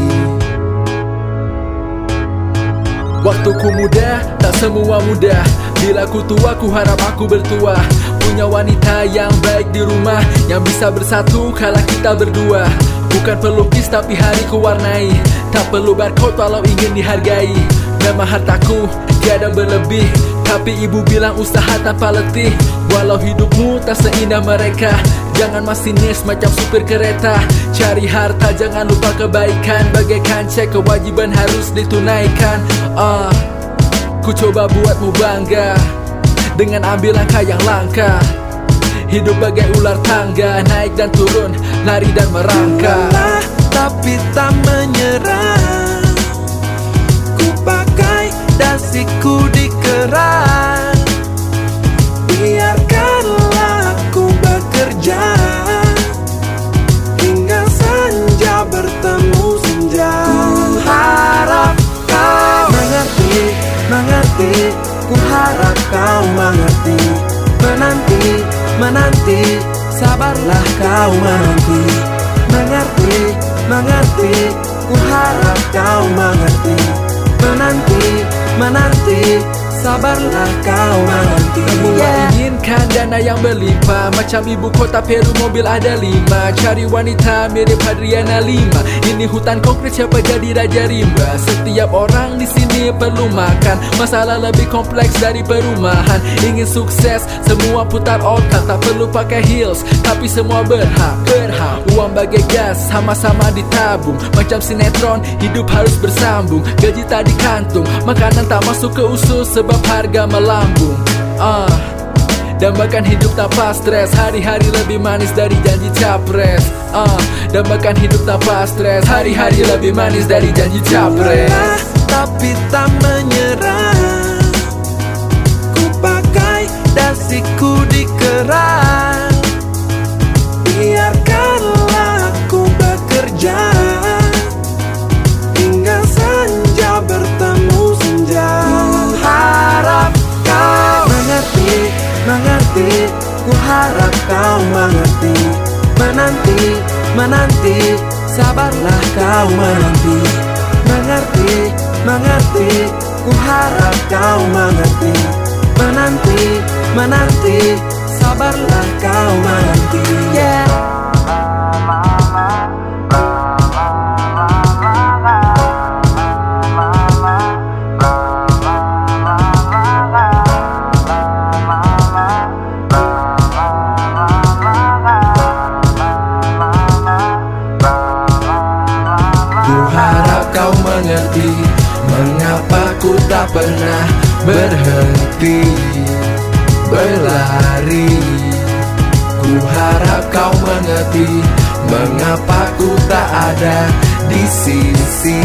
Waktuku muda, tak semua mudah. Bila ku tua, ku harap aku bertuah. Punya wanita yang baik di rumah, yang bisa bersatu kala kita berdua. Bukan pelukis tapi hari ku warnai, tak perlu barcode walau ingin dihargai. Nama hartaku tiada berlebih, tapi ibu bilang usaha tanpa letih. Walau hidupmu tak seindah mereka, jangan masinis macam supir kereta. Cari harta jangan lupa kebaikan, bagaikan cek kewajiban harus ditunaikan. Ah, ku coba buatmu bangga dengan ambil langkah yang langka. Hidup bagai ular tangga, naik dan turun, lari dan merangkak. Lelah, tapi tak menyerah. Ku pakai dasiku di keran. Biarkanlah aku bekerja hingga senja bertemu senja. Ku harap kau mengerti, mengerti. Ku harap kau mengerti. Menanti, menanti, sabarlah kau menanti. Mengerti, mengerti, ku harap kau mengerti. Menanti, menanti, sabarlah kau menanti. Semua Yeah. inginkan dana yang berlimpah, macam ibu kota Peru mobil ada lima. Cari wanita mirip Hadriana Lima. Ini hutan konkret, siapa jadi raja rimba. Setiap orang di sini perlu makan, masalah lebih kompleks dari perumahan. Ingin sukses, semua putar otak, tak perlu pakai heels, tapi semua berhak, berhak. Uang bagai gas, sama-sama ditabung. Macam sinetron, hidup harus bersambung. Gaji tak di kantung, makanan tak masuk ke usus sebab harga melambung. Ah, dambakan hidup tanpa stres, hari-hari lebih manis dari janji capres. Ah, dambakan hidup tanpa stres, hari-hari lebih manis dari janji capres. Lelah, tapi tak menyerah. Ku pakai dasiku di keran. Biarkanlah aku bekerja hingga senja bertemu senja. Ku harap kau mengerti, mengerti. Ku harap kau mengerti. Menanti, menanti, sabarlah kau menanti. Mengerti, mengerti. Ku harap kau mengerti. Menanti, menanti, sabarlah kau menanti. Yeah. Ku harap kau mengerti mengapa ku tak pernah berhenti berlari. Ku harap kau mengerti mengapa ku tak ada di sisi.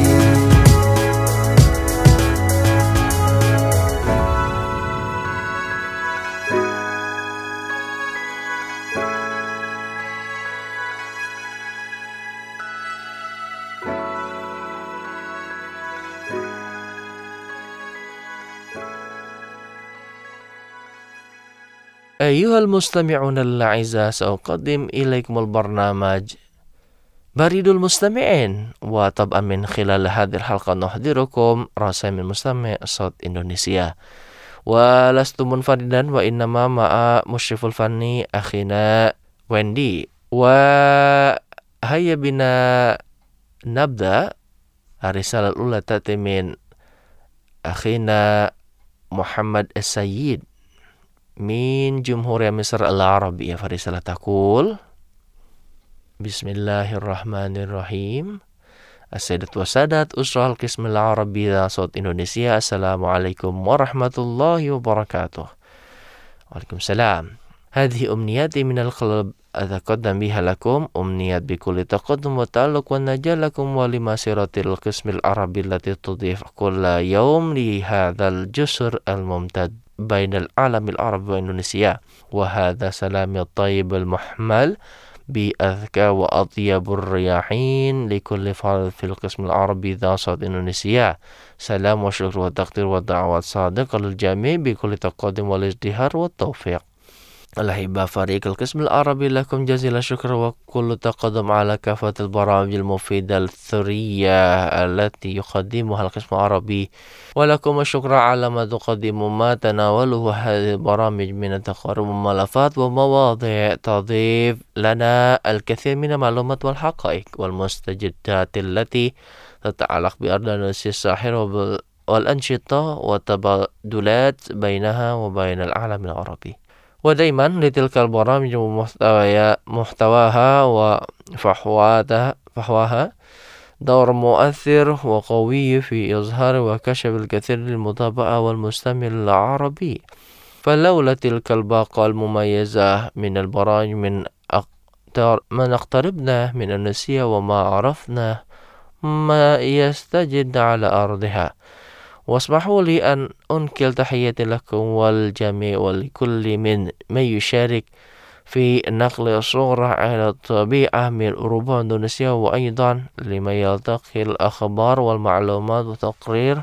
أيها المستمعون الأعزاء سأقدم إليكم البرنامج بريد المستمعين، وطبعا من خلال هذه الحلقة نحضركم رسائل من مستمع صوت إندونيسيا، ولست منفردا وإنما مع مشرف الفني أخينا ويندي. وهيا بنا نبدأ. الرسالة الأولى تأتي من أخينا محمد السيد من جمهورية مصر العربية، فرسالة تقول: بسم الله الرحمن الرحيم. السيدة والسادة أسرة القسم العربي صوت إندونيسيا، السلام عليكم ورحمة الله وبركاته. وعليكم السلام. هذه أمنياتي من القلب أتقدم بها لكم، أمنيات بكل تقدم وتألق والنجاة لكم ولمسيرة القسم العربي التي تضيف كل يوم لهذا الجسر الممتد بين العالم العربي وإندونيسيا. وهذا سلام الطيب المحمل بأذكى وأطيب الرياحين لكل فرد في القسم العربي ذا صوت إندونيسيا. سلام وشكر وتقدير ودعوات صادقة للجميع بكل تقدم والازدهار والتوفيق. الأحبة، فريق القسم العربي لكم جزيل الشكر وكل تقدم على كافة البرامج المفيدة الثرية التي يقدمها القسم العربي، ولكم الشكر على ما تقدم ما تناوله هذه البرامج من التقارب والملفات ومواضيع تضيف لنا الكثير من المعلومات والحقائق والمستجدات التي تتعلق بأرض إندونيسيا الساحرة والأنشطة والتبادلات بينها وبين العالم العربي. ودائما لتلك البرامج محتواها وفحواها دور مؤثر وقوي في إظهار وكشف الكثير للمتابعة والمستمع العربي. فلولا تلك الباقة المميزة من البرامج من من اقتربنا من النسية وما عرفنا ما يستجد على أرضها. واسمحوا لي أن أنقل تحياتي لكم والجميع ولكل من من يشارك في نقل الصورة على الطبيعة من أوروبا وإندونيسيا، وأيضا لمن يلتقي الأخبار والمعلومات والتقرير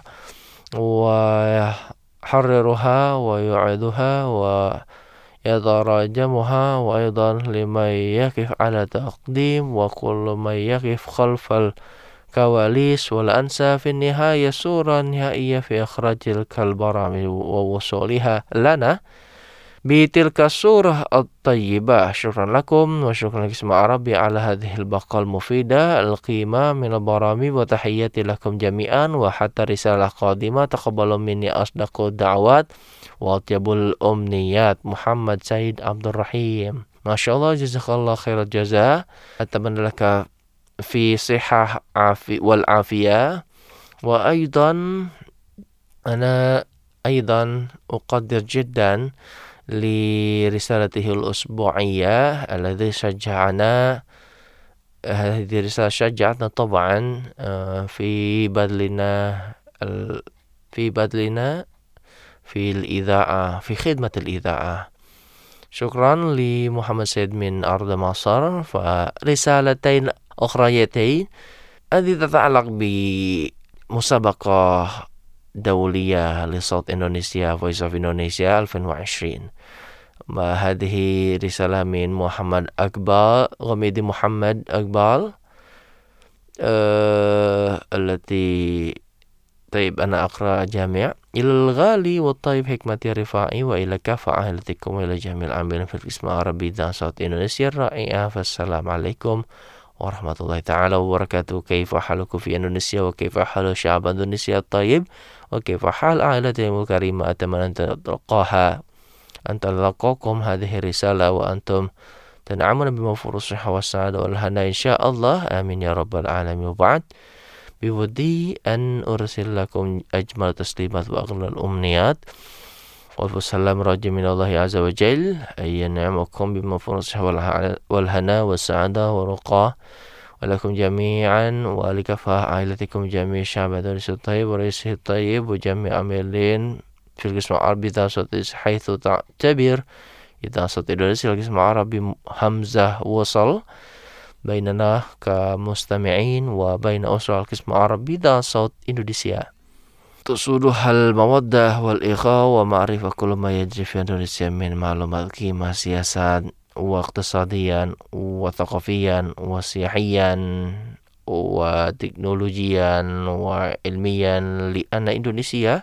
ويحررها ويعيدها ويتراجمها، وأيضا لمن يقف على تقديم وكل من يقف خلف الكواليس. ولا أنسى في النهاية الصورة النهائية في إخراج تلك البرامج ووصولها لنا بتلك الصورة الطيبة. شكرا لكم وشكرا لكم عربي على هذه الباقة المفيدة القيمة من البرامج، وتحياتي لكم جميعا. وحتى رسالة قادمة تقبلوا مني أصدق الدعوات وأطيب الأمنيات. محمد سيد عبد الرحيم. ما شاء الله، جزاك الله خير الجزاء. أتمنى لك في صحة والعافية. وأيضا أنا أيضا أقدر جدا لرسالته الأسبوعية الذي شجعنا. هذه الرسالة شجعتنا طبعا في بذلنا في بذلنا في الإذاعة، في خدمة الإذاعة. شكرا لمحمد سيد من أرض مصر. فرسالتين أخريتين هذه تتعلق بمسابقة دولية لصوت إندونيسيا Voice of Indonesia ألفين وعشرين. هذه رسالة من محمد أقبال غميدي محمد أقبال أه التي طيب أنا أقرأ جامع. إلى الغالي والطيب حكمتي رفاعي، وإلى كافة أهلتكم وإلى جميع العاملين في القسم العربي ذا صوت إندونيسيا الرائعة. فالسلام عليكم ورحمة الله تعالى وبركاته. كيف حالكم في إندونيسيا، وكيف حال شعب إندونيسيا الطيب، وكيف حال عائلتهم الكريمة. أتمنى أن تلقاها أن تلقاكم هذه الرسالة وأنتم تنعمون بموفور الصحة والسعادة والهنا إن شاء الله، آمين يا رب العالمين. وبعد بودي أن أرسل لكم أجمل تسليمات وأغلى الأمنيات والسلام راجع من الله عز وجل أن ينعمكم بموفور الصحة والهنا والسعادة والرقاء ولكم جميعا ولكافة عائلتكم جميع شعب إندونيسيا الطيب ورئيسه الطيب وجميع عاملين في القسم العربي ذا صوت حيث تعتبر إذا صوت إندونيسيا القسم العربي همزة وصل بيننا كمستمعين وبين أسرة القسم العربي ذا صوت إندونيسيا. تصودها المودة والإخاء ومعرفة كل ما يجري في إندونيسيا من معلومات قيمة سياسات واقتصاديا وثقافيا وسياحيا وتكنولوجيا وعلميا، لأن إندونيسيا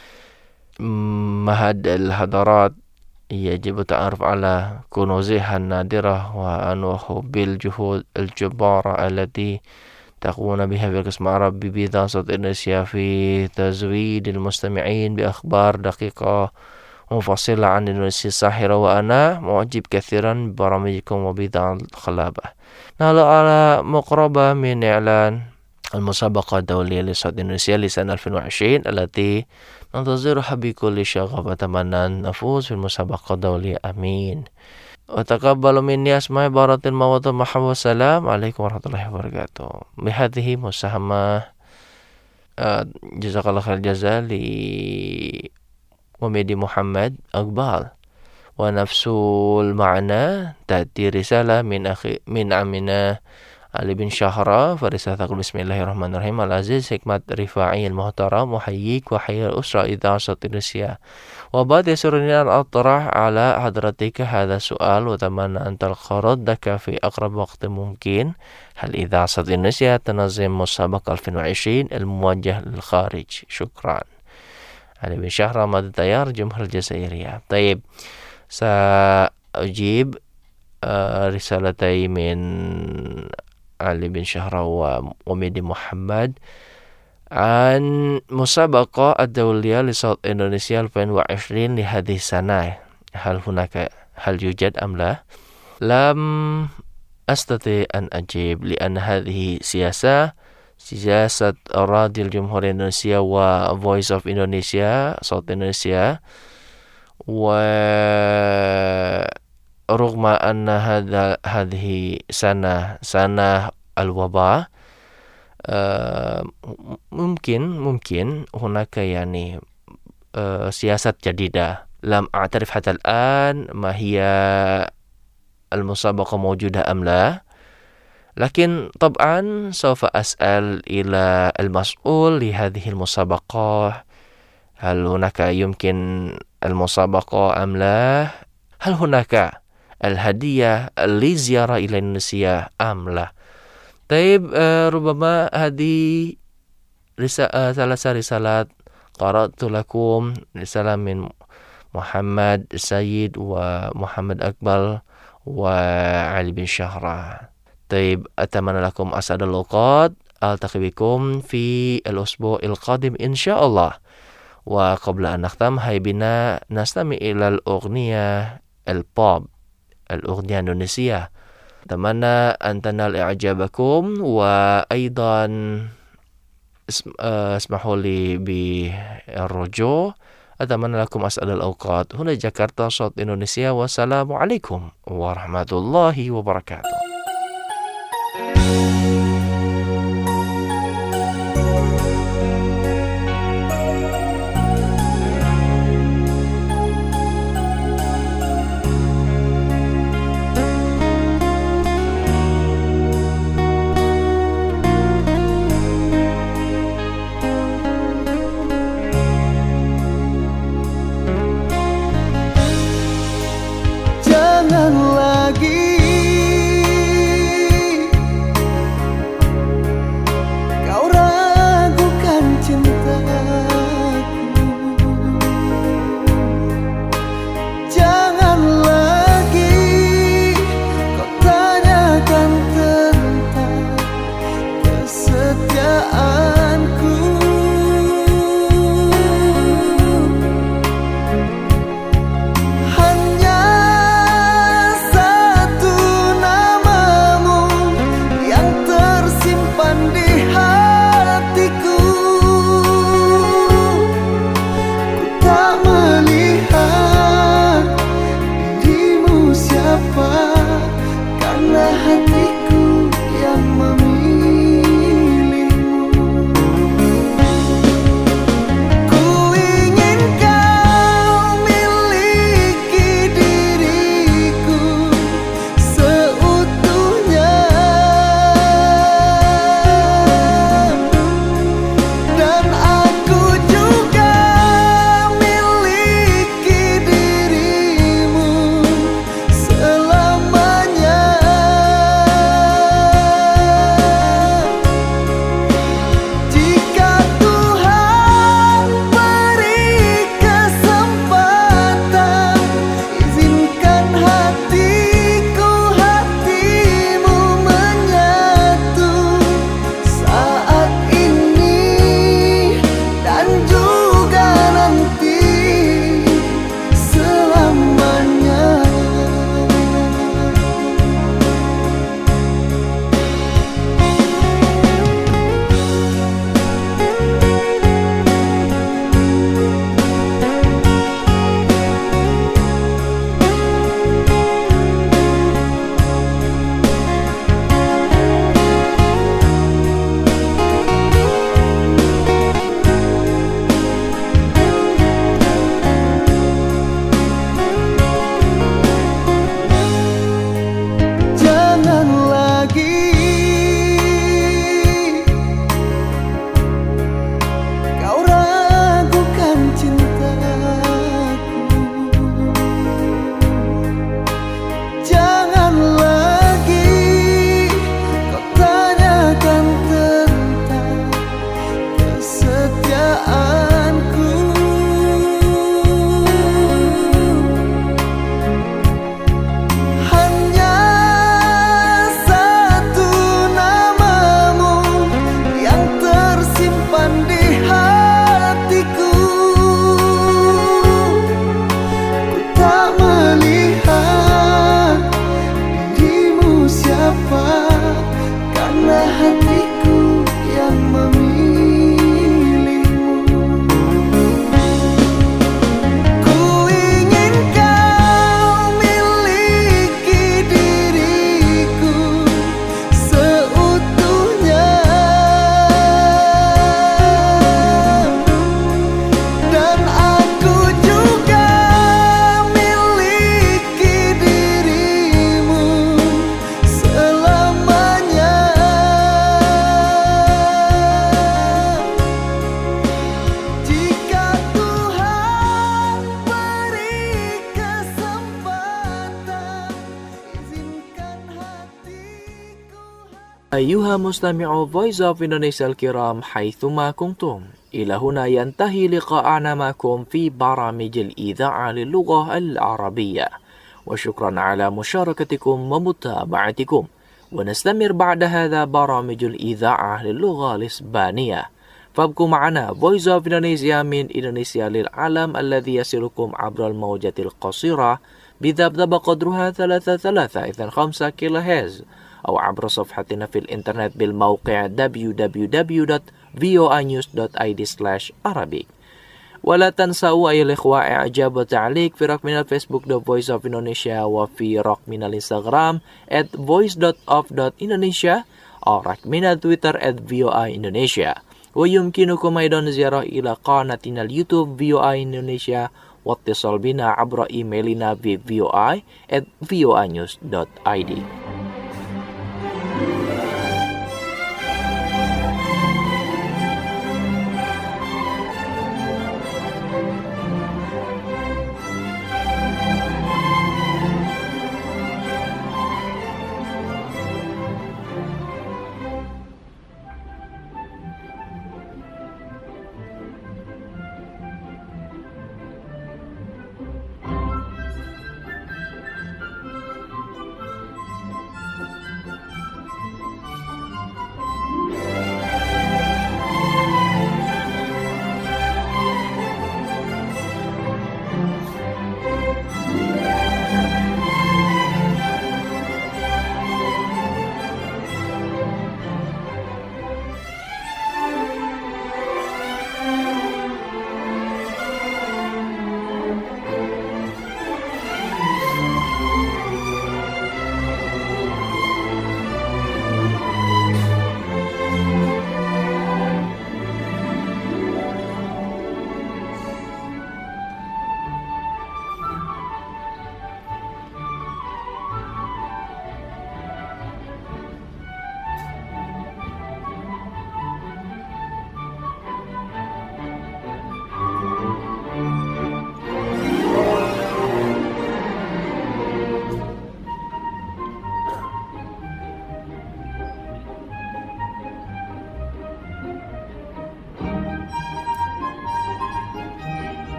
مهد الحضارات يجب التعرف على كنوزها النادرة وأنه بالجهود الجبارة التي تقومون بها في القسم العربي بذا صوت إندونيسيا في تزويد المستمعين بأخبار دقيقة مفصلة عن إندونيسيا الساحرة. وأنا معجب كثيرا ببرامجكم وبذا الخلابة. نحن على مقربة من إعلان المسابقة الدولية لصوت إندونيسيا لسنة ألفين وعشرين التي ننتظرها بكل شغف. أتمنى أن نفوز في المسابقة الدولية، آمين. وتقبلوا مني أسماء عبارة المودة والمحبة والسلام عليكم ورحمة الله وبركاته. بهذه مساهمة جزاك الله خير الجزاء لوميدي محمد أقبال. ونفس المعنى تأتي رسالة من أخي من عمنا علي بن شهرة. فرسالة تقول بسم الله الرحمن الرحيم. العزيز حكمة رفاعي المحترم، أحييك وأحيي الأسرة إذاعة صوت إندونيسيا. وبعد يسرني أن أطرح على حضرتك هذا السؤال وأتمنى أن تلقى ردك في أقرب وقت ممكن. هل إذاعة صوت إندونيسيا تنظم مسابقة ألفين وعشرين الموجه للخارج؟ شكرا. علي بن شهرة مدى تيار جمهورية الجزائرية. طيب، سأجيب رسالتي من علي بن شهرة وميدي محمد عن مسابقة الدولية لصوت إندونيسيا ألفين وعشرين لهذه السنة. هل هناك هل يوجد أم لا؟ لم أستطيع أن أجيب لأن هذه سياسة سياسة راديو الجمهورية الإندونيسية و Voice of Indonesia صوت إندونيسيا. ورغم أن هذا هذه سنة سنة الوباء ممكن ممكن هناك يعني سياسة جديدة لم أعترف حتى الآن ما هي المسابقة موجودة أم لا، لكن طبعا سوف أسأل إلى المسؤول لهذه المسابقة هل هناك يمكن المسابقة أم لا، هل هناك الهدية لزيارة إلى إندونيسيا أم لا. طيب ربما هذه رسالة ثلاث رسالات قرأت لكم، رسالة من محمد سيد ومحمد أقبل وعلي بن شهرة. طيب أتمنى لكم أسعد الأوقات، ألتقي بكم في الأسبوع القادم إن شاء الله. وقبل أن نختم هيا بنا نستمع إلى الأغنية البوب، الأغنية الإندونيسية. أتمنى أن تنال إعجابكم، وأيضا اسمحوا لي بالرجوع. أتمنى لكم أسعد الأوقات. هنا جاكرتا صوت إندونيسيا، والسلام عليكم ورحمة الله وبركاته. أيها مستمعو Voice of Indonesia الكرام حيثما كنتم، إلى هنا ينتهي لقاءنا معكم في برامج الإذاعة للغة العربية، وشكرا على مشاركتكم ومتابعتكم. ونستمر بعد هذا برامج الإذاعة للغة الإسبانية، فابقوا معنا Voice of Indonesia من إندونيسيا للعالم الذي يصلكم عبر الموجة القصيرة بذبذبة قدرها ثلاثة ثلاثة إذن خمسة كيلو هرتز، أو عبر صفحتنا في الإنترنت بالموقع دبليو دبليو دبليو دوت في او اي نيوز دوت اي دي سلاش عربي. ولا تنسوا أيها الإخوة إعجاب وتعليق في رقمنا الفيسبوك The Voice of Indonesia، وفي رقمنا الإنستغرام at voice dot of dot indonesia، أو رقمنا تويتر at في او اي Indonesia. ويمكنكم أيضا زيارة إلى قناتنا اليوتيوب في او اي Indonesia، واتصال بنا عبر إيميلنا في في او اي at في او اي نيوز دوت اي دي.